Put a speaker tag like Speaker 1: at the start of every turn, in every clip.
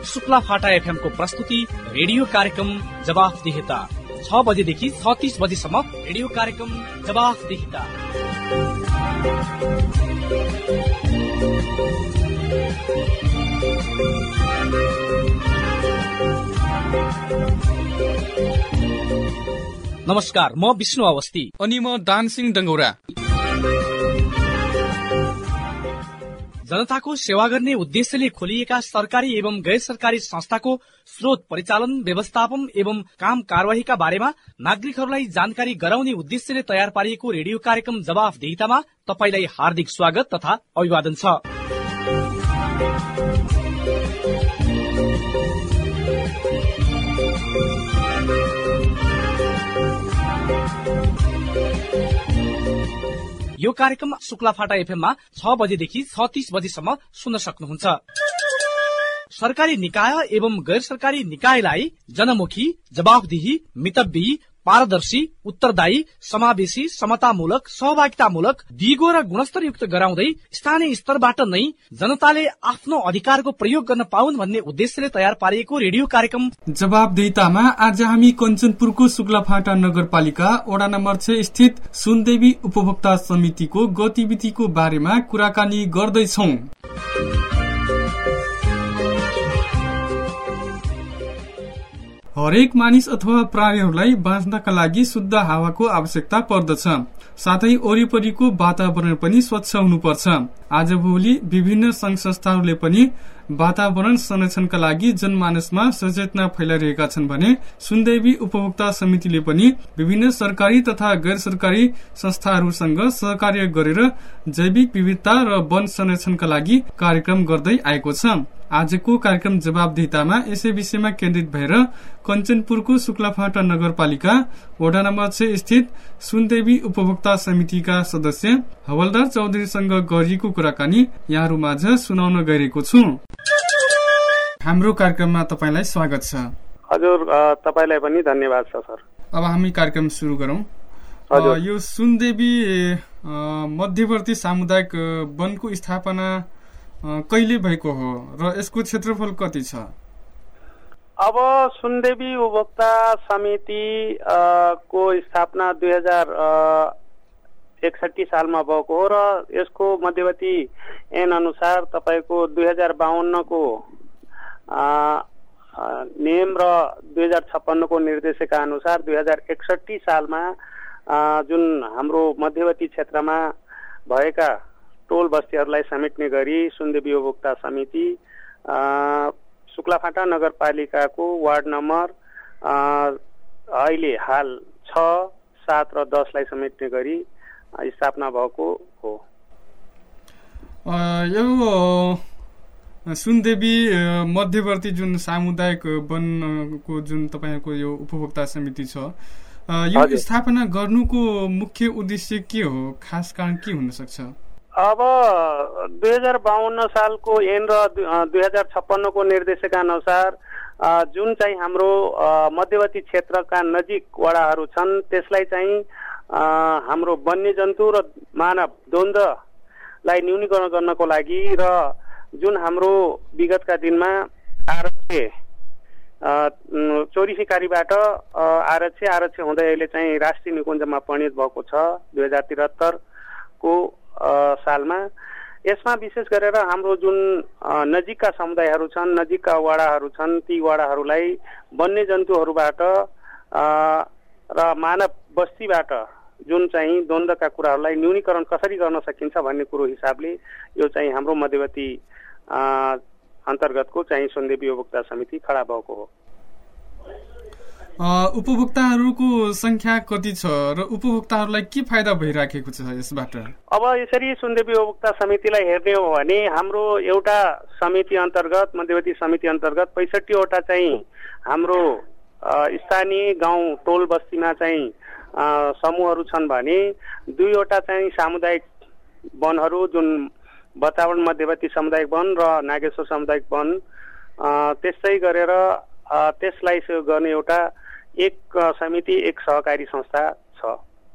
Speaker 1: शुक्ला फाटा एफएम को प्रस्तुति रेडियो कार्यक्रम जवाफदेहिता 6 बजेदेखि 36 बजेसम्म रेडियो कार्यक्रम जवाफदेहिता। नमस्कार, म विष्णु अवस्थी
Speaker 2: अनि म दानसिंह डंगौरा।
Speaker 1: जनताको सेवा गर्ने उद्देश्यले खोलिएका सरकारी एवं गैर सरकारी संस्थाको स्रोत परिचालन, व्यवस्थापन एवं काम कारवाहीका बारेमा नागरिकहरूलाई जानकारी गराउने उद्देश्यले तयार पारिएको रेडियो कार्यक्रम जवाफदेहितामा तपाईलाई हार्दिक स्वागत तथा अभिवादन छ। यो कार्यक्रम शुक्लाफाटा एफएममा 6 बजेदेखि 36 बजेसम्म सुन्न सक्नुहुन्छ। सरकारी निकाय एवं गैर सरकारी निकायलाई जनमुखी, जवाफदेही, मितव्ययी, पारदर्शी, उत्तरदायी, समावेशी, समतामूलक, सहभागितामूलक, दिगो र गुणस्तरयुक्त गराउँदै स्थानीय स्तरबाट नै जनताले आफ्नो अधिकारको प्रयोग गर्न पाउन् भन्ने उद्देश्यले तयार पारिएको रेडियो कार्यक्रम
Speaker 2: जवाफदेहितामा आज हामी कञ्चनपुरको शुक्लाफाटा नगरपालिका वडा नम्बर 6 स्थित सुनदेवी उपभोक्ता समितिको गतिविधिको बारेमा कुराकानी गर्दैछौं। हरेक मानिस अथवा प्राणीहरूलाई बाँच्नका लागि शुद्ध हावाको आवश्यकता पर्दछ। साथै वरिपरिको वातावरण पनि स्वच्छ हुनुपर्छ। आजभोलि विभिन्न संघ संस्थाहरूले पनि वातावरण संरक्षणका लागि जनमानसमा सचेतना फैलाइरहेका छन् भने सुनदेवी उपभोक्ता समितिले पनि विभिन्न सरकारी तथा गैर सरकारी संस्थाहरूसँग सहकार्य गरेर जैविक विविधता र वन संरक्षणका लागि कार्यक्रम गर्दै आएको छ। आजको कार्यक्रम जवाफदेहितामा यसै विषयमा केन्द्रित भएर कञ्चनपुरको शुक्लाफाटा नगरपालिका वडा नम्बर 6 स्थित सुनदेवी उपभोक्ता समितिका सदस्य हवलदार चौधरीसँग गरिएको कुराकानी यहाँहरूमाझ सुनाउन गइरहेको छु। हाम्रो कार्यक्रममा तपाईलाई स्वागत छ।
Speaker 3: हजुर, तपाईलाई पनि धन्यवाद छ सर।
Speaker 2: अब हामी कार्यक्रम सुरु गरौं। यो सुनदेवी मध्यवर्ती सामुदायिक वनको स्थापना कहिले भएको हो र यसको क्षेत्रफल कति छ?
Speaker 3: अब सुनदेवी उपभोक्ता समिति को स्थापना 2061 सालमा भएको हो र यसको मध्यवर्ती ऐन अनुसार तपाईको 2052 को नियम र 2056 को निर्देशिका अनुसार 2061 सालमा जुन हाम्रो मध्यवर्ती क्षेत्रमा भएका टोल बस्तीहरूलाई समेट्ने गरी सुनदेवी उपभोक्ता समिति शुक्लाफाटा नगरपालिकाको वार्ड नम्बर अहिले हाल 6, 7 र 10 लाई समेट्ने गरी स्थापना भएको हो।
Speaker 2: यो सुनदेवी मध्यवर्ती जुन सामुदायिक वनको जुन तपाईको यो उपभोक्ता समिति छ, यो स्थापना गर्नुको मुख्य उद्देश्य के हो? खास कारण के हुन सक्छ?
Speaker 3: अब 2052 सालको ऐन र 2056 को निर्देशिका अनुसार जुन चाहिँ हाम्रो मध्यवर्ती क्षेत्रका नजिक वडाहरू छन् त्यसलाई चाहिँ हाम्रो वन्यजन्तु र मानव द्वन्द्वलाई न्यूनीकरण गर्नको लागि र जुन हाम्रो विगतका दिनमा आरक्ष्य चोरी सिकारीबाट आरक्ष्य हुँदै अहिले चाहिँ राष्ट्रिय निकुञ्जमा परिणत भएको छ 2073 को सालमा। यसमा विशेष गरेर हाम्रो जुन नजिकका समुदायहरू छन्, नजिकका वडाहरू छन्, ती वडाहरूलाई वन्यजन्तुहरूबाट र मानव बस्तीबाट जुन चाहिँ द्वन्द्वका कुराहरूलाई न्यूनीकरण कसरी गर्न सकिन्छ भन्ने कुरो हिसाबले यो चाहिँ हाम्रो मध्यवर्ती अन्तर्गतको चाहिँ सुनदेवी उपभोक्ता समिति खडा भएको हो।
Speaker 2: उपभोक्ताहरूको संख्या कति छ र उपभोक्ताहरूलाई के फाइदा भइराखेको छ यसबाट?
Speaker 3: अब यसरी सुनदेवी उपभोक्ता समितिलाई हेर्ने हो भने हाम्रो एउटा समिति अन्तर्गत, मध्यवर्ती समिति अन्तर्गत 65 वटा चाहिँ हाम्रो स्थानीय गाउँ टोल बस्तीमा चाहिँ समूहहरू छन् भने 2 वटा चाहिँ सामुदायिक वनहरू जुन वातावरण मध्यवर्ती सामुदायिक वन र नागेश्वर सामुदायिक वन, त्यसै गरेर त्यसलाई सहयोग गर्ने एउटा एक समिति, एक सहकारी संस्था छ।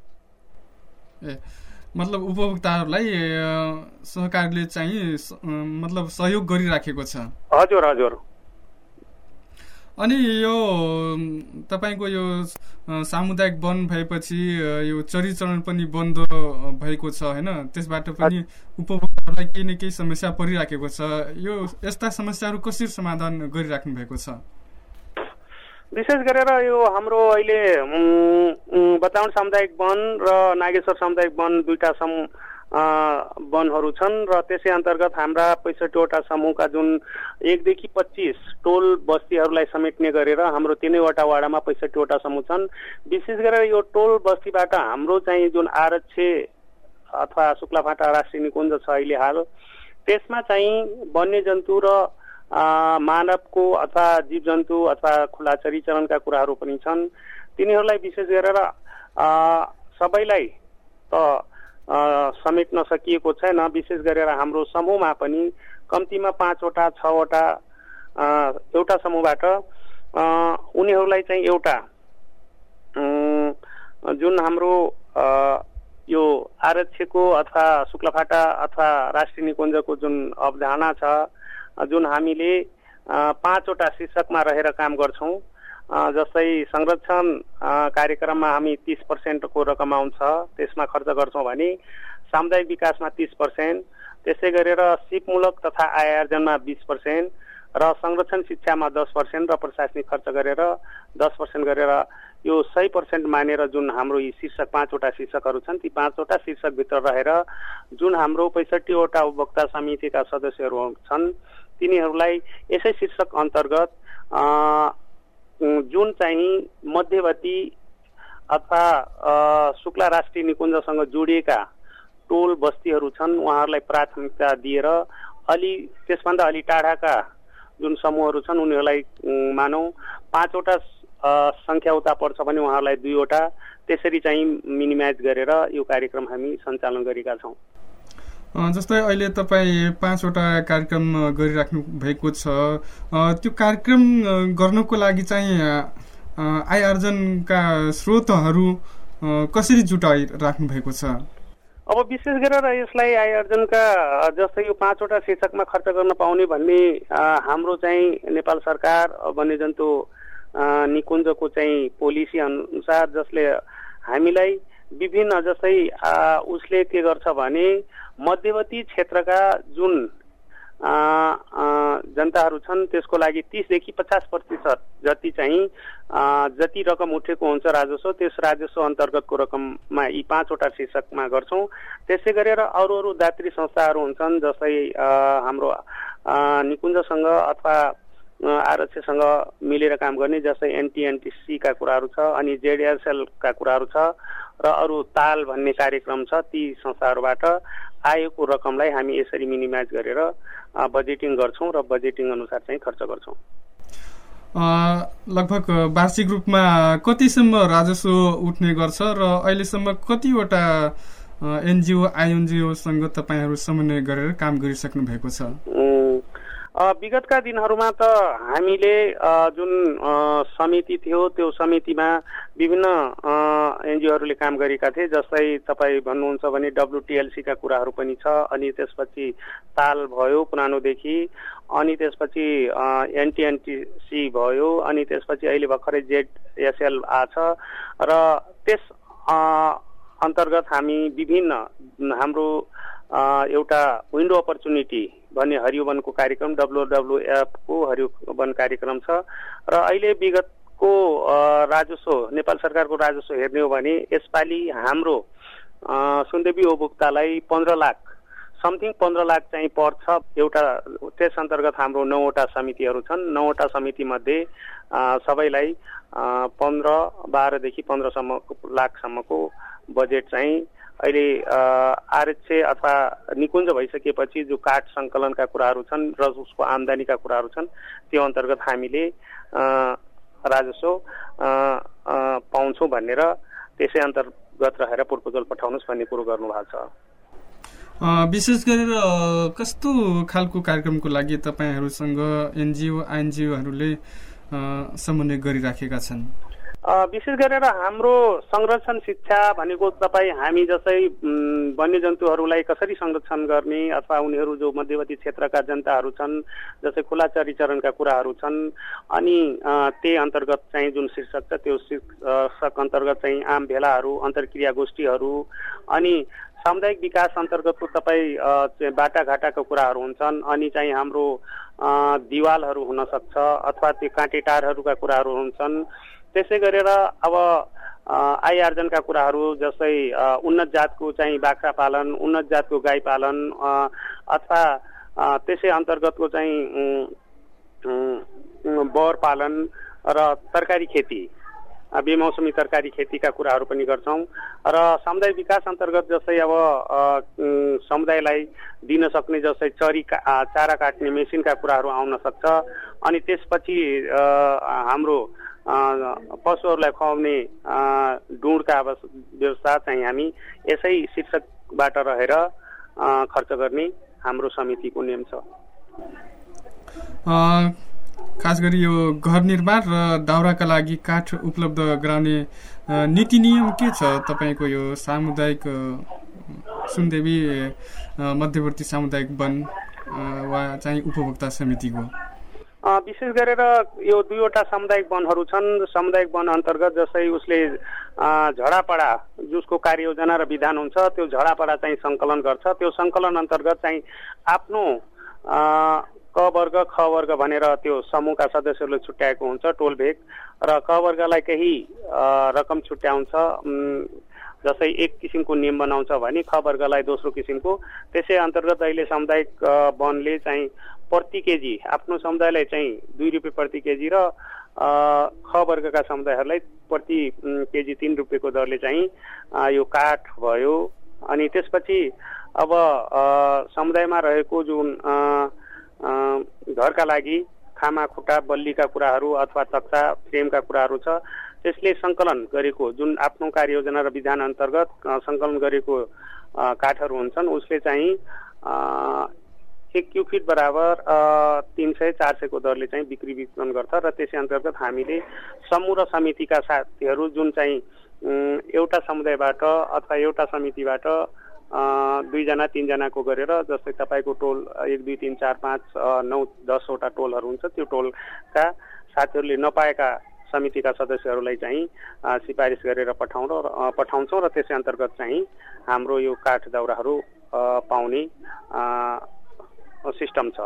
Speaker 2: मतलब उपभोक्ताहरूलाई सरकारले चाहिँ मतलब सहयोग गरिराखेको छ।
Speaker 3: हजुर हजुर।
Speaker 2: अनि यो तपाईको यो सामुदायिक वन भएपछि यो चरीचरण पनि बन्द भएको छ हैन, त्यसबाट पनि उपभोक्ताहरूलाई केही न केही समस्या परिराखेको छ। यो यस्ता समस्याहरू कसरी समाधान गरिराख्नु भएको छ?
Speaker 3: विशेष गरेर यो हाम्रो अहिले बताउन सामुदायिक वन र नागेश्वर सामुदायिक वन दुईटा वनहरू छन् र त्यसै अन्तर्गत हाम्रा 65 वटा समूहका जुन 1 देखि 25 टोल बस्तीहरूलाई समेट्ने गरेर हाम्रो 3 वटा वाडामा 65 वटा समूह छन्। विशेष गरेर यो टोल बस्तीबाट हाम्रो चाहिँ जुन आरक्षे अथवा शुक्लाफाटा राष्ट्रिय निकुञ्ज छ अहिले हाल, त्यसमा चाहिँ वन्यजन्तु र मानवको अथवा जीव जन्तु अथवा खुला चरीचरणका कुराहरू पनि छन्। तिनीहरूलाई विशेष गरेर सबैलाई त समेट्न सकिएको छैन। विशेष गरेर हाम्रो समूहमा पनि कम्तीमा 5 वटा 6 वटा एउटा समूहबाट उनीहरूलाई चाहिँ एउटा जुन हाम्रो यो आरक्षको अथवा शुक्लाफाटा अथवा राष्ट्रिय निकुञ्जको जुन अवधारणा छ, जुन हामीले 5 वटा शीर्षकमा रहेर काम गर्छौं। जस्तै संरक्षण कार्यक्रममा हामी 30% को रकम आउँछ, त्यसमा खर्च गर्छौं भने सामुदायिक विकासमा 30%, त्यसै गरेर सिपमूलक तथा आय आर्जनमा 20% र संरक्षण शिक्षामा 10% र प्रशासनिक खर्च गरेर 10% गरेर यो 100% मानेर जुन हाम्रो यी शीर्षक 5 वटा शीर्षकहरू छन्, ती 5 वटा शीर्षक भित्र रहेर जुन हाम्रो 65 वटा उपभोक्ता समितिका सदस्यहरू छन्, तिनीहरूलाई यसै शीर्षक अन्तर्गत जुन चाहिँ मध्यवर्ती अथवा शुक्ला राष्ट्रिय निकुञ्जसँग जोडिएका टोल बस्तीहरू छन्, उहाँहरूलाई प्राथमिकता दिएर त्यसभन्दा अलि टाढाका जुन समूहहरू छन् उनीहरूलाई मानौ 5 वटा संख्या उता पर्छ भने उहाँहरूलाई 2 वटा, त्यसरी चाहिँ मिनिमाइज गरेर यो कार्यक्रम हामी सञ्चालन गरेका छौं।
Speaker 2: जस्तै अहिले तपाईँ 5 वटा कार्यक्रम गरिराख्नु भएको छ, त्यो कार्यक्रम गर्नको लागि चाहिँ आय आर्जनका स्रोतहरू कसरी जुटाइराख्नु भएको छ?
Speaker 3: अब विशेष गरेर यसलाई आय आर्जनका जस्तै यो 5 वटा शीर्षकमा खर्च गर्न पाउने भन्ने हाम्रो चाहिँ नेपाल सरकार वन्यजन्तु निकुञ्जको चाहिँ पोलिसी अनुसार, जसले हामीलाई विभिन्न जस्तै उसले के गर्छ भने मध्यवर्ती क्षेत्रका जुन जनताहरू छन् त्यसको लागि 30 देखि 50% जति चाहिँ जति रकम उठेको हुन्छ राजस्व, त्यस राजस्व अन्तर्गतको रकममा यी 5 वटा शीर्षकमा गर्छौं। त्यसै गरेर अरू दात्री संस्थाहरू हुन्छन्, जस्तै हाम्रो निकुञ्जसँग अथवा आरक्षसँग मिलेर काम गर्ने, जस्तै एनटीएनटीसी का कुराहरू छ, अनि जेडीएसएल का कुराहरू छ र अरू ताल भन्ने कार्यक्रम छ। ती संस्थाहरूबाट आएको रकमलाई हामी यसरी मिनिमाइज गरेर बजेटिङ गर्छौं र बजेटिङ अनुसार चाहिँ खर्च गर्छौं।
Speaker 2: लगभग वार्षिक रूपमा कतिसम्म राजस्व उठ्ने गर्छ र अहिलेसम्म कतिवटा एनजीओ आइएनजीओसँग तपाईहरू समन्वय गरेर काम गरिसक्नु भएको छ?
Speaker 3: विगतका दिनहरूमा त हामीले जुन समिति थियो त्यो समितिमा विभिन्न एनजीओहरूले काम गरेका थिए। जस्तै तपाईँ भन्नुहुन्छ भने डब्ल्युटीएलसी का कुराहरू पनि छ, अनि त्यसपछि ताल भयो पुरानोदेखि, अनि त्यसपछि एनटीएनटीसी भयो, अनि त्यसपछि अहिले भर्खरै जेडएसएल आछ र त्यस अन्तर्गत हामी विभिन्न हाम्रो एउटा विन्डो अपर्च्युनिटी भन्ने हरियो वनको कार्यक्रम WWF को हरियो वन कार्यक्रम छ र अहिले विगतको राजस्व नेपाल सरकारको राजस्व हेर्ने हो भने यसपालि हाम्रो सुनदेवी उपभोक्तालाई 15 लाख समथिङ 15 लाख चाहिँ पर्छ एउटा। त्यस अन्तर्गत हाम्रो 9 वटा समितिहरू छन्। 9 वटा समिति मध्ये सबैलाई 12 देखि 15 लाखसम्मको बजेट चाहिँ अहिले आरक्षे अथवा निकुञ्ज भइसकेपछि जो काठ संकलनका कुराहरू छन् र उसको आम्दानीका कुराहरू छन् त्यो अन्तर्गत हामीले राजस्व पाउँछौँ भनेर त्यसै अन्तर्गत रहेर प्रपोजल पठाउनुहोस् भन्ने कुरो गर्नुभएको छ।
Speaker 2: विशेष गरेर कस्तो खालको कार्यक्रमको लागि तपाईहरूसँग एनजीओ आइएनजीओहरूले समन्वय गरिराखेका छन्?
Speaker 3: विशेष गरेर हाम्रो संरक्षण शिक्षा भनेको तपाईँ हामी जस्तै वन्यजन्तुहरूलाई कसरी संरक्षण गर्ने अथवा उनीहरू जो मध्यवर्ती क्षेत्रका जनताहरू छन् जस्तै खुला चरीचरणका कुराहरू छन् अनि त्यही अन्तर्गत चाहिँ जुन शीर्षक छ त्यो शीर्षक अन्तर्गत चाहिँ आम भेलाहरू अन्तर्क्रिया गोष्ठीहरू अनि सामुदायिक विकास अन्तर्गतको तपाईँ बाटाघाटाका कुराहरू हुन्छन् अनि चाहिँ हाम्रो दिवालहरू हुन सक्छ अथवा त्यो काँटेटारहरूका कुराहरू हुन्छन्। त्यसै गरेर अब आय आर्जनका कुराहरू जस्तै उन्नत जातको चाहिँ बाख्रा पालन उन्नत जातको गाई पालन अथवा त्यसै अन्तर्गतको चाहिँ बर पालन र तरकारी खेती बेमौसमी तरकारी खेतीका कुराहरू पनि गर्छौँ र सामुदायिक विकास अन्तर्गत जस्तै अब समुदायलाई दिन सक्ने जस्तै चारा काट्ने मेसिनका कुराहरू आउन सक्छ अनि त्यसपछि हाम्रो पशुहरूलाई खुवाउने डुँडका व्यवस्था चाहिँ हामी यसै शीर्षकबाट रहेर खर्च गर्ने हाम्रो समितिको नियम छ।
Speaker 2: खास गरी यो घर निर्माण र दाउराका लागि काठ उपलब्ध गराउने नीति नियम के छ तपाईँको यो सामुदायिक सुनदेवी मध्यवर्ती सामुदायिक वन वा चाहिँ उपभोक्ता समितिको?
Speaker 3: विशेष गरेर यो दुईवटा सामुदायिक वनहरू छन्। सामुदायिक वन अन्तर्गत जस्तै उसले झडापडा जसको कार्ययोजना र विधान हुन्छ त्यो झडापडा चाहिँ सङ्कलन गर्छ। त्यो सङ्कलन अन्तर्गत चाहिँ आफ्नो क वर्ग ख वर्ग भनेर त्यो समूहका सदस्यहरूले छुट्याएको हुन्छ टोल भेग र क वर्गलाई केही रकम छुट्याउँछ जस्तै एक किसिमको नियम बनाउँछ भने ख वर्गलाई दोस्रो किसिमको। त्यसै अन्तर्गत अहिले सामुदायिक वनले चाहिँ प्रति केजी आफ्नो समुदायलाई चाहिँ 2 रुपियाँ प्रति केजी र ख वर्गका समुदायहरूलाई प्रति केजी 3 रुपियाँको दरले चाहिँ यो काठ भयो। अनि त्यसपछि अब समुदायमा रहेको जुन घरका लागि खामा खुट्टा बल्लीका कुराहरू अथवा तख्ता फ्रेमका कुराहरू छ त्यसले सङ्कलन गरेको जुन आफ्नो कार्ययोजना र विधान अन्तर्गत सङ्कलन गरेको काठहरू हुन्छन् उसले चाहिँ 1 क्युब फिट बराबर 300-400 को दरले चाहिँ बिक्री वितरण गर्छ र त्यसै अन्तर्गत हामीले समूह र समितिका साथीहरू जुन चाहिँ एउटा समुदायबाट अथवा एउटा समितिबाट 2 जना 3 जनाको गरेर जस्तै तपाईको टोल 1 2 3 4 5 9 10 वटा टोलहरू हुन्छ त्यो टोलका साथीहरूले नपाएका समितिका सदस्यहरूलाई चाहिँ सिफारिस गरेर पठाउँछौँ र त्यसै अन्तर्गत चाहिँ हाम्रो यो काठ दाउराहरू पाउने सिस्टम छ।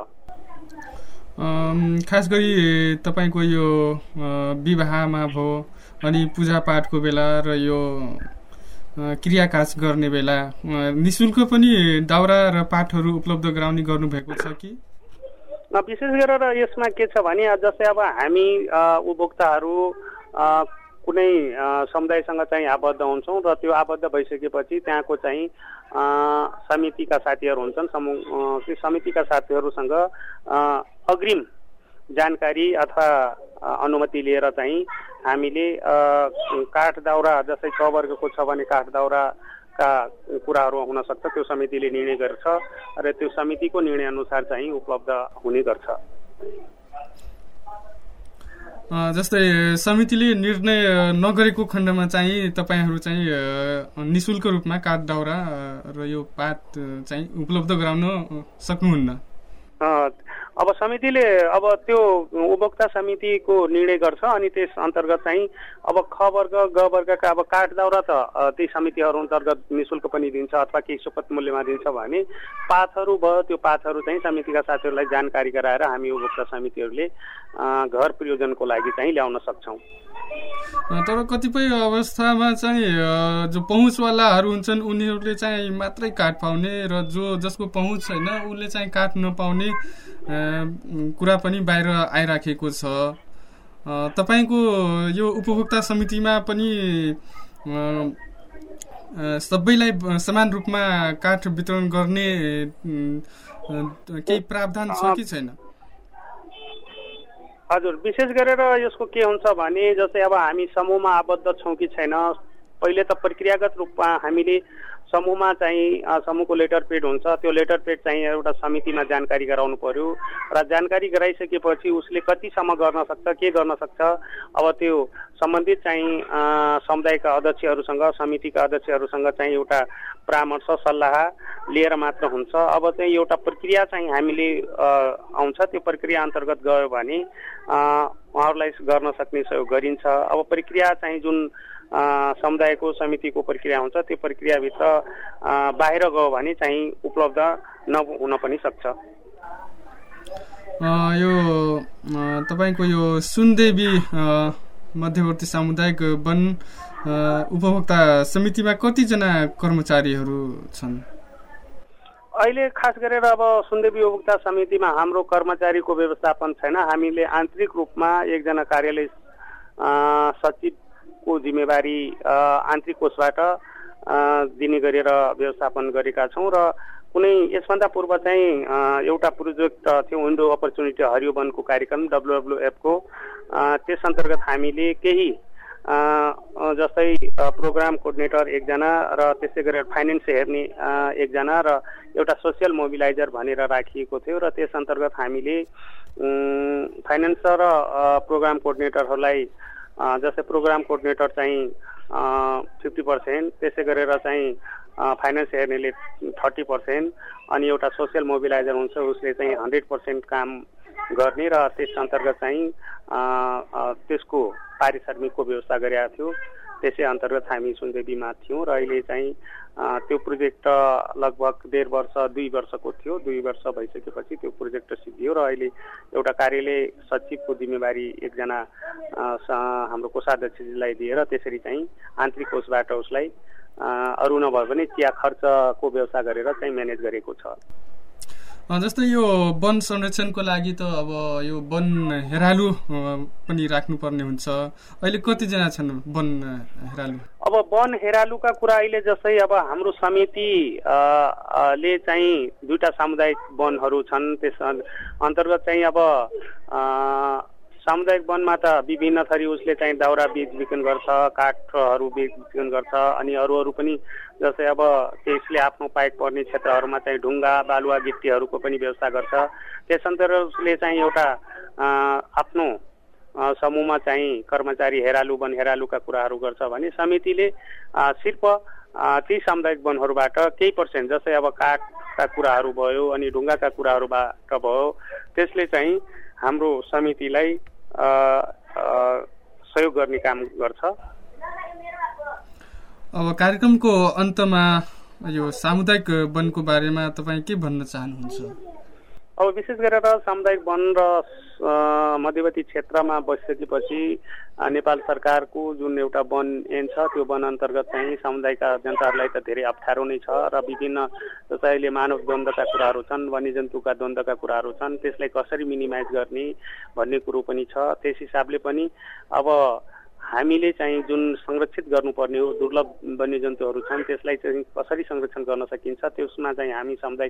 Speaker 2: खास गरी तपाईको यो विवाहमा भयो अनि पूजापाठको बेला र यो क्रियाकाज गर्ने बेला निशुल्क पनि दाउरा र पाठहरू उपलब्ध गराउने गर्नुभएको छ कि?
Speaker 3: विशेष गरेर यसमा के छ भने जस्तै अब हामी उपभोक्ताहरू कुनै समुदायसँग चाहिँ आबद्ध हुन्छौँ र त्यो आबद्ध भइसकेपछि त्यहाँको चाहिँ समितिका साथीहरू हुन्छन् समूह समितिका साथीहरूसँग अग्रिम जानकारी अथवा अनुमति लिएर चाहिँ हामीले काठ दाउरा जस्तै 6 वर्गको छ भने काठ दाउराका कुराहरू हुन सक्छ त्यो समितिले निर्णय गर्छ र त्यो समितिको निर्णय अनुसार चाहिँ उपलब्ध हुने गर्छ।
Speaker 2: जस्तै समितिले निर्णय नगरेको खण्डमा चाहिँ तपाईहरू चाहिँ निशुल्क रूपमा काठ दाउरा र यो पात चाहिँ उपलब्ध गराउन सक्नुहुन्न?
Speaker 3: अब समितिले अब त्यो उपभोक्ता समितिको निर्णय गर्छ अनि त्यस अन्तर्गत चाहिँ अब ख वर्ग ग वर्गका अब काठ दाउरा त ती समितिहरू अन्तर्गत निशुल्क पनि दिन्छ अथवा केही सुपथ मूल्यमा दिन्छ भने पातहरू भयो त्यो पातहरू चाहिँ समितिका साथीहरूलाई जानकारी गराएर हामी उपभोक्ता समितिहरूले घर प्रयोजनको लागि चाहिँ ल्याउन सक्छौँ।
Speaker 2: तर कतिपय अवस्थामा चाहिँ जो पहुँचवालाहरू हुन्छन् उनीहरूले चाहिँ मात्रै काठ पाउने र जसको पहुँच छैन उसले चाहिँ काठ नपाउने कुरा पनि बाहिर आइराखेको छ। तपाईको यो उपभोक्ता समितिमा पनि सबैलाई समान रूपमा काठ वितरण गर्ने केही प्रावधान छ कि छैन?
Speaker 3: हजुर, विशेष गरेर यसको के हुन्छ भने जस्तै अब हामी समूहमा आबद्ध छौँ कि छैन पहिले त प्रक्रियागत रूपमा हामीले समूहमा चाहिँ समूहको लेटर पेड हुन्छ, त्यो लेटर पेड चाहिँ एउटा समितिमा जानकारी गराउनु पर्यो र जानकारी गराइसकेपछि उसले कतिसम्म गर्न सक्छ, के गर्न सक्छ, अब त्यो सम्बन्धित चाहिँ समुदायका अध्यक्षहरूसँग, समितिका अध्यक्षहरूसँग चाहिँ एउटा परामर्श सल्लाह लिएर मात्र हुन्छ। अब चाहिँ एउटा प्रक्रिया चाहिँ हामीले आउँछ, त्यो प्रक्रिया अन्तर्गत गयो भने उहाँहरूलाई गर्न सक्ने सहयोग गरिन्छ। अब प्रक्रिया चाहिँ जुन समुदायको समितिको प्रक्रिया हुन्छ त्यो प्रक्रियाभित्र बाहिर गयो भने चाहिँ उपलब्ध नहुन पनि सक्छ।
Speaker 2: यो तपाईको यो सुनदेवी मध्यवर्ती सामुदायिक वन उपभोक्ता समितिमा कतिजना कर्मचारीहरू छन्?
Speaker 3: अहिले खास गरेर अब सुनदेवी उपभोक्ता समितिमा हाम्रो कर्मचारीको व्यवस्थापन छैन। हामीले आन्तरिक रूपमा एकजना कार्यालय सचिवको जिम्मेवारी आन्तरिक कोषबाट दिने गरेर व्यवस्थापन गरेका छौँ र कुनै यसभन्दा पूर्व चाहिँ एउटा प्रोजेक्ट थियो विन्डो अपर्च्युनिटी हरियो वनको कार्यक्रम WWF को, त्यस अन्तर्गत हामीले केही जस्तै प्रोग्राम कोअर्डिनेटर एकजना र त्यसै गरेर फाइनेन्स हेर्ने एकजना र एउटा सोसियल मोबिलाइजर भनेर राखिएको थियो र त्यस अन्तर्गत हामीले फाइनेन्स र प्रोग्राम कोअर्डिनेटरहरूलाई जस्तै प्रोग्राम कोअर्डिनेटर चाहिँ 50%, त्यसै गरेर चाहिँ फाइनेन्स हेर्नेले 30% अनि एउटा सोसियल मोबिलाइजर हुन्छ उसले चाहिँ 100% काम गर्ने र त्यस अन्तर्गत चाहिँ त्यसको पारिश्रमिकको व्यवस्था गरेका थियो। त्यसै अन्तर्गत हामी सुनदेवीमा थियौँ र अहिले चाहिँ त्यो प्रोजेक्ट लगभग 1.5 वर्ष 2 वर्षको थियो। 2 वर्ष भइसकेपछि त्यो प्रोजेक्ट सिद्धियो र अहिले एउटा कार्यालय सचिवको जिम्मेवारी एकजना हाम्रो कोषाध्यक्षजीलाई दिएर त्यसरी चाहिँ आन्तरिक कोषबाट उसलाई अरू नभए पनि चिया खर्चको व्यवस्था गरेर चाहिँ म्यानेज गरेको छ।
Speaker 2: जस्तै यो वन संरक्षणको लागि त अब यो वन हेरालु पनि राख्नुपर्ने हुन्छ। अहिले कतिजना छन् वन हेरालु?
Speaker 3: अब वन हेरालुका कुरा अहिले जस्तै अब हाम्रो समिति ले चाहिँ 2टा सामुदायिक वनहरू छन्। त्यस अन्तर्गत चाहिँ अब सामुदायिक वनमा त विभिन्न थरी उसले चाहिँ दाउरा बिक्री गर्छ, काठहरू बिक्री गर्छ अनि अरू पनि जस्तै अब त्यसले आफ्नो पाइक पर्ने क्षेत्रहरूमा चाहिँ ढुङ्गा बालुवा गिट्टीहरूको पनि व्यवस्था गर्छ। त्यस अन्तर्गत उसले चाहिँ एउटा आफ्नो समूहमा चाहिँ कर्मचारी हेरालु वन हेरालुका कुराहरू गर्छ भने समितिले सिर्फ ती सामुदायिक वनहरूबाट केही % जस्तै अब काठका कुराहरू भयो अनि ढुङ्गाका कुराहरूबाट भयो त्यसले चाहिँ हाम्रो समितिलाई सहयोग गर्ने काम गर्छ।
Speaker 2: अब कार्यक्रमको अन्तमा यो सामुदायिक वनको बारेमा तपाईँ के भन्न चाहनुहुन्छ?
Speaker 3: अब विशेष गरेर सामुदायिक वन र मध्यवर्ती क्षेत्रमा बसिसकेपछि नेपाल सरकारको जुन एउटा वन ऐन छ त्यो वन अन्तर्गत चाहिँ समुदायका जनताहरूलाई त धेरै अप्ठ्यारो नै छ र विभिन्न जस्तै अहिले मानव द्वन्द्वका कुराहरू छन्, वन्यजन्तुका द्वन्द्वका कुराहरू छन्, त्यसलाई कसरी मिनिमाइज गर्ने भन्ने कुरो पनि छ। त्यस हिसाबले पनि अब हामीले चाहिँ जुन संरक्षित गर्नुपर्ने हो दुर्लभ वन्यजन्तुहरू छन् त्यसलाई चाहिँ कसरी संरक्षण गर्न सकिन्छ त्यसमा चाहिँ हामी सामुदायिक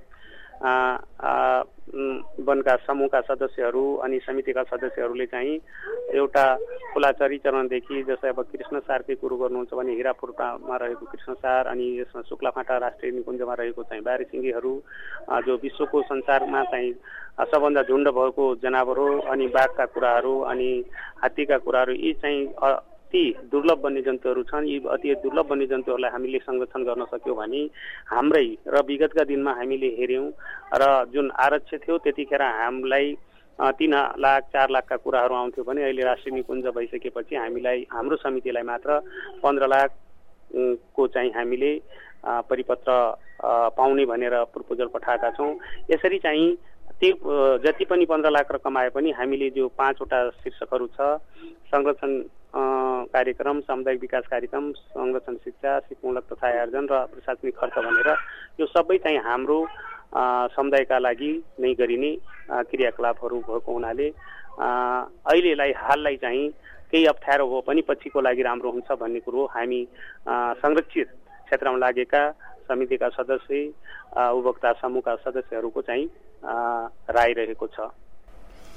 Speaker 3: वनका समूहका सदस्यहरू अनि समितिका सदस्यहरूले चाहिँ एउटा खोलाचरी चरणदेखि जस्तै अब कृष्णसारकै कुरो गर्नुहुन्छ भने हिरापुरमा रहेको कृष्णसार अनि यसमा शुक्लाफाटा राष्ट्रिय निकुञ्जमा रहेको चाहिँ बारेसिङ्गीहरू जो विश्वको संसारमा चाहिँ सबभन्दा झुन्ड भएको जनावर हो अनि बाघका कुराहरू अनि हात्तीका कुराहरू यी चाहिँ अति दुर्लभ वन्यजन्तुहरू छन्। यी अति दुर्लभ वन्यजन्तुहरूलाई हामीले संरक्षण गर्न सक्यौँ भने हाम्रै र विगतका दिनमा हामीले हेऱ्यौँ र जुन आरक्ष थियो त्यतिखेर हामीलाई 3 लाख 4 लाखका कुराहरू आउँथ्यो भने अहिले राष्ट्रिय निकुञ्ज भइसकेपछि हामीलाई हाम्रो समितिलाई मात्र 15 लाख को चाहिँ हामीले परिपत्र पाउने भनेर प्रपोजल पठाएका छौँ। यसरी चाहिँ त्यो जति पनि 15 लाख रकम आए पनि हामीले जो 5 वटा शीर्षकहरू छ संरक्षण कार्यक्रम, सामुदायिक विकास कार्यक्रम, संरक्षण शिक्षा, सिपमूलक तथा आयोजन र प्रशासनिक खर्च भनेर यो सबै चाहिँ हाम्रो समुदायका लागि नै गरिने क्रियाकलापहरू भएको हुनाले अहिलेलाई हाललाई चाहिँ केही अप्ठ्यारो हो पनि पछिको लागि राम्रो हुन्छ भन्ने कुरो हामी संरक्षित क्षेत्रमा लागेका समितिका सदस्य उपभोक्ता समूहका सदस्यहरूको चाहिँ राय रहेको छ।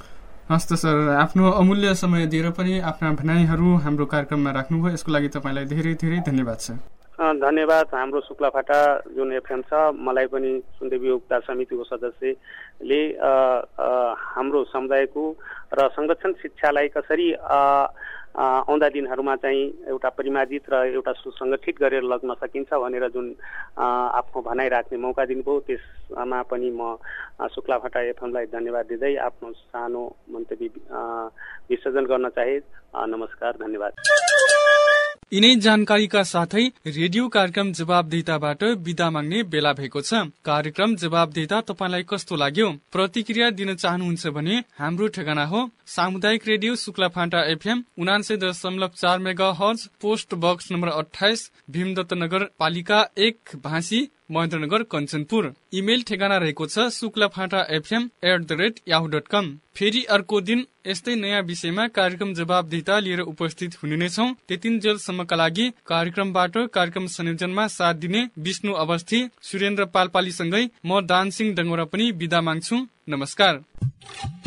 Speaker 2: हस्त सर, आफ्नो अमूल्य समय दिएर पनि आफ्ना भनाइहरू हाम्रो कार्यक्रममा राख्नुभयो, यसको लागि तपाईँलाई धेरै धेरै धन्यवाद छ।
Speaker 3: धन्यवाद। हाम्रो शुक्लाफाटा जुन एफएम छ, मलाई पनि सुनदेवी उपभोक्ता समितिको सदस्यले हाम्रो समुदायको र संरक्षण शिक्षालाई कसरी आउँदा दिनहरूमा चाहिँ एउटा परिमार्जित र एउटा सुसंगठित गरेर लग्न सकिन्छ भनेर जुन आफ्नो भनाइ राख्ने मौका दिनुभयो, त्यसमा पनि म शुक्लाफाटा एफएमलाई धन्यवाद दिँदै आफ्नो सानो मन्तव्य विसर्जन गर्न चाहे। नमस्कार, धन्यवाद।
Speaker 2: यिनै जानकारीका साथै रेडियो कार्यक्रम जवाबदेताबाट बिदा माग्ने बेला भएको छ। कार्यक्रम जवाबदेता तपाईलाई कस्तो लाग्यो? प्रतिक्रिया दिन चाहनुहुन्छ भने हाम्रो ठेगाना हो सामुदायिक radio Shuklaphata FM 79.4 megahertz, post box number 28, Bhimdatt नगर पालिका 1, भाँसी, महेन्द्रनगर, कञ्चनपुर। इमेल ठेगाना रहेको छ suklafata@yahoo.com। फेरि अर्को दिन यस्तै नयाँ विषयमा कार्यक्रम जवाबदेता लिएर उपस्थित हुने नै छौं। त्यतिन्जेलसम्मका लागि कार्यक्रमबाट कार्यक्रम संयोजनमा साथ दिने विष्णु अवस्थी, सुरेन्द्र पालपालीसँगै म दानसिंह डङ्गोरा पनि बिदा माग्छु। नमस्कार।